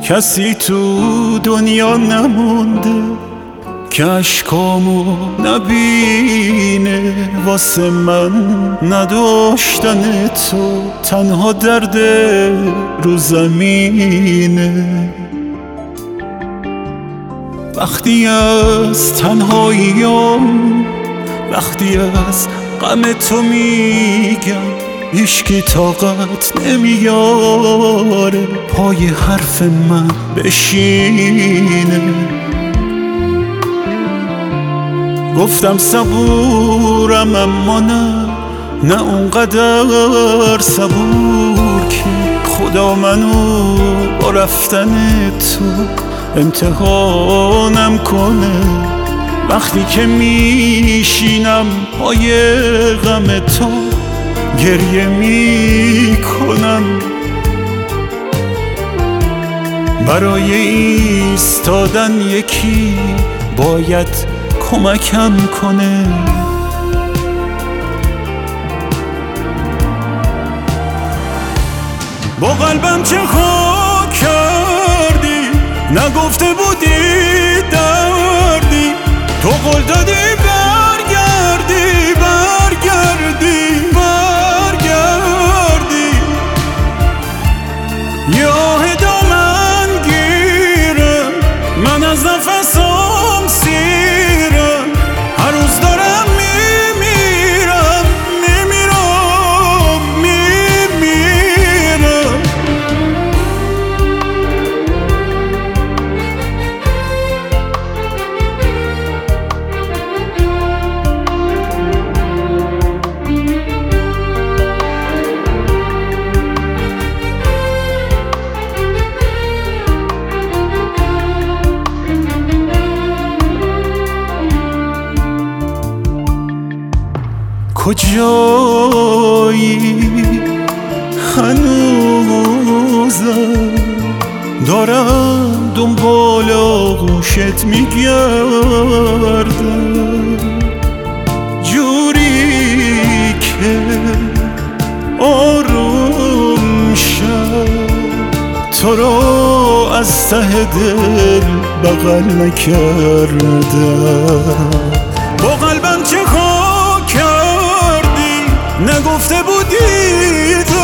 کسی تو دنیا نمونده که اشکامو نبینه. واسه من نداشتن تو تنها درد رو زمینه. وقتی از تنهاییام، وقتی از غم تو میگم، هیچکی طاقت نمیاره پای حرف من بشینه. گفتم صبورم اما نه اونقدر صبور که خدا منو با رفتن تو امتحانم کنه. وقتی که میشینم پای غم تو گریه میکنم، برای ایستادن یکی باید کمکم کنه. با قلبم چه خاک کردی، نگفته بودی دردی، تو قول دادی برگردی برگردی برگردی. یه دامن گیرم من از نفسم سیرم، هر روز دارم میمیرم میمیرم میمیرم. کجایی هنوزم دارم دنبال آغوشت میگردم، جوری که آروم شد تو رو از ته دل بغل نکردم. با قلبم چه خاک کردی، نگفته بودی